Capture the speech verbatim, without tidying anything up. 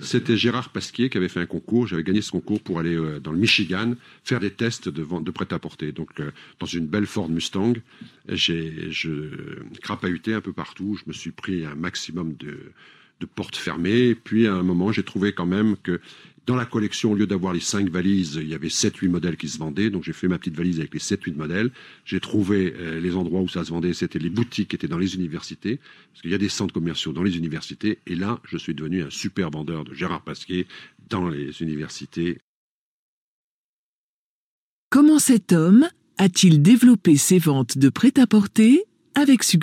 C'était Gérard Pasquier qui avait fait un concours. J'avais gagné ce concours pour aller euh, dans le Michigan faire des tests de vente de prêt-à-porter. Donc, euh, dans une belle Ford Mustang, j'ai je crapahutais un peu partout. Je me suis pris un maximum de, de portes fermées. Puis, à un moment, j'ai trouvé quand même que dans la collection, au lieu d'avoir les cinq valises, il y avait sept huit modèles qui se vendaient. Donc, j'ai fait ma petite valise avec les sept huit modèles. J'ai trouvé euh, les endroits où ça se vendait. C'était les boutiques qui étaient dans les universités. Parce qu'il y a des centres commerciaux dans les universités. Et là, je suis devenu un super vendeur de Gérard Pasquier dans les universités. Comment cet homme a-t-il développé ses ventes de prêt-à-porter avec succès ?